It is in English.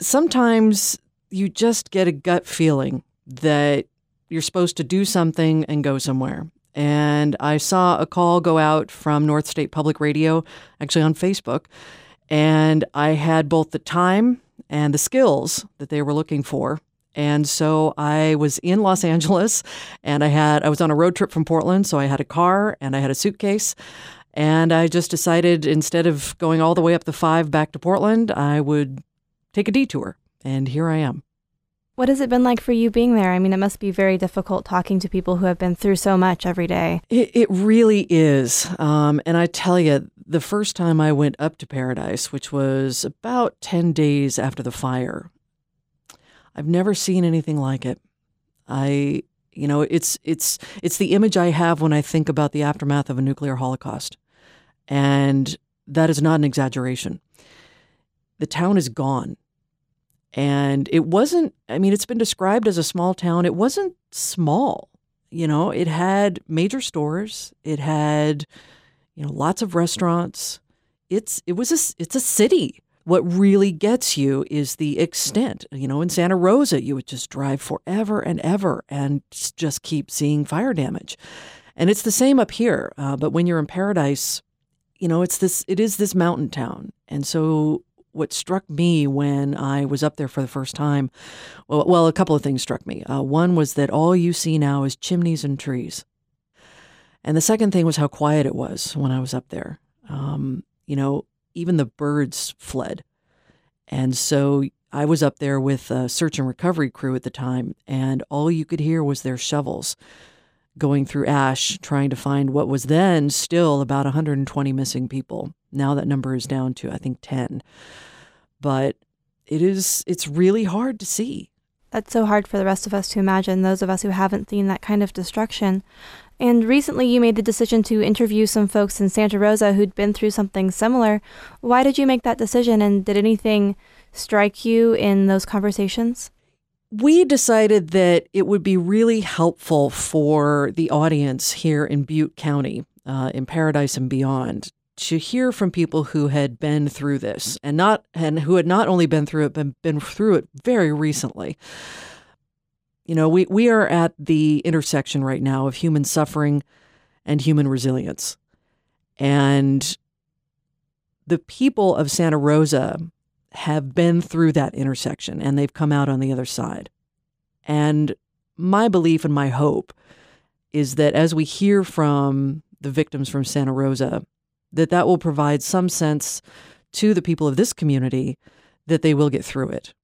sometimes you just get a gut feeling that you're supposed to do something and go somewhere. And I saw a call go out from North State Public Radio, actually on Facebook, and I had both the time and the skills that they were looking for. And so I was in Los Angeles, and I was on a road trip from Portland, so I had a car and I had a suitcase. And I just decided, instead of going all the way up the 5 back to Portland, I would take a detour. And here I am. What has it been like for you being there? I mean, it must be very difficult talking to people who have been through so much every day. It really is. And I tell you, the first time I went up to Paradise, which was about 10 days after the fire, I've never seen anything like it. It's the image I have when I think about the aftermath of a nuclear holocaust. And that is not an exaggeration. The town is gone. And it wasn't, it's been described as a small town. It wasn't small. It had major stores. It had, lots of restaurants. It's a city. What really gets you is the extent. In Santa Rosa, you would just drive forever and ever and just keep seeing fire damage. And it's the same up here. But when you're in Paradise, it is this mountain town. And so what struck me when I was up there for the first time, well, a couple of things struck me. One was that all you see now is chimneys and trees. And the second thing was how quiet it was when I was up there. Even the birds fled. And so I was up there with a search and recovery crew at the time, and all you could hear was their shovels going through ash, trying to find what was then still about 120 missing people. Now that number is down to, I think, 10. But it's really hard to see. That's so hard for the rest of us to imagine, those of us who haven't seen that kind of destruction. And recently you made the decision to interview some folks in Santa Rosa who'd been through something similar. Why did you make that decision, and did anything strike you in those conversations? We decided that it would be really helpful for the audience here in Butte County, in Paradise and beyond, to hear from people who had been through this and who had not only been through it, but been through it very recently. We are at the intersection right now of human suffering and human resilience. And the people of Santa Rosa have been through that intersection, and they've come out on the other side. And my belief and my hope is that as we hear from the victims from Santa Rosa, that will provide some sense to the people of this community that they will get through it.